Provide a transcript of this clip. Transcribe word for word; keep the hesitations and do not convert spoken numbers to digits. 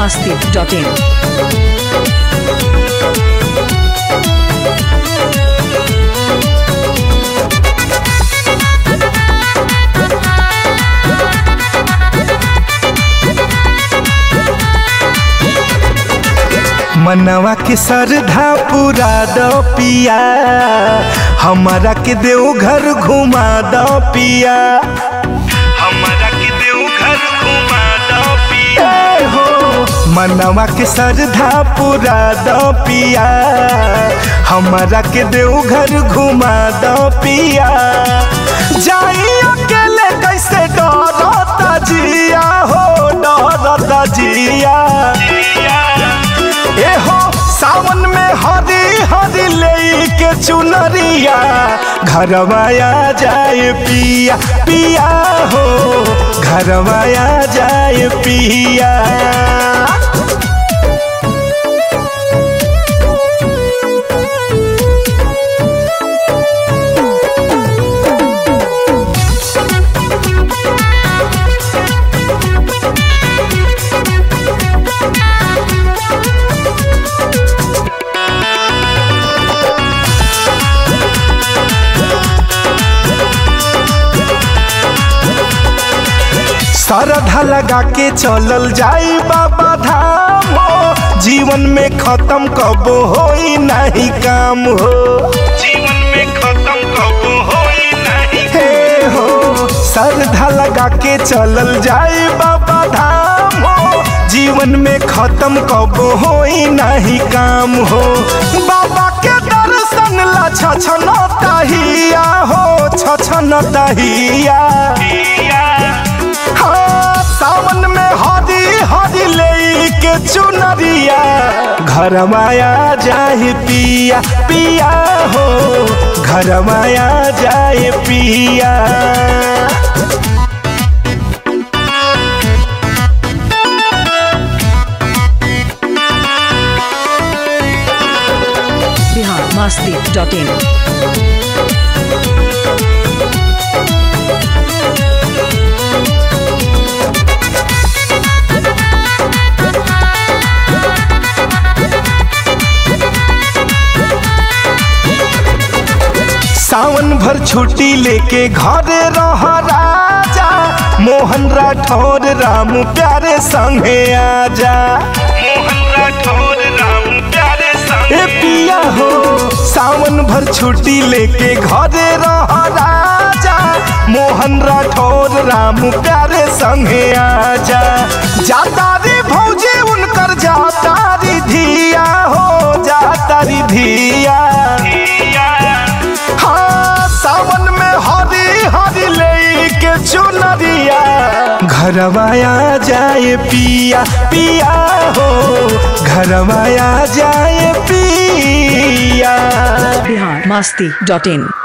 masti dot in. मनवा के श्रद्धा पूरा दो पिया, हमारा के देव घर घुमा दो पिया, हमारा के देव घर घुमा दो पिया हो। मनवा के श्रद्धा पूरा दो पिया, हमारा के देव घर घुमा दो पिया। जाई अकेले कैसे डरता जिया हो, डरता जिया ए हो। सावन में हरी हरी ले के चुनरिया, घरवाया जाए पिया पिया हो, घरवाया जाए पिया। श्रद्धा लगा के चलल जाई बाबा धाम हो, जीवन में खत्म कबो होई नहीं काम हो, जीवन में खत्म कबो होई नहीं हे हो। श्रद्धा लगा के चलल जाई बाबा धाम हो, जीवन में खत्म कबो होई नहीं काम हो। बाबा के दर्शन ला छछन तहिया हो, छछन तहिया। सावन में हरी हरी ले के चुनरिया, घरवाया जाए पिया पिया हो, घरवाया जाए पिया। Bihar masti dot in. सावन भर छुट्टी लेके घरे रह राजा, मोहन राठौर राम प्यारे संगे आजा, मोहन राठौर राम प्यारे संगे पिया हो। सावन भर छुट्टी लेके घरे रह राजा, मोहन राठौर राम प्यारे संगे आजा। जातारी भौजी उनकर जातारी धिया हो, जातारी धिया। सावन में हरी हरी ले के चुनरिया, घरवाया जाए पिया पिया हो, घरवाया जाए पिया। Bihar masti dot in.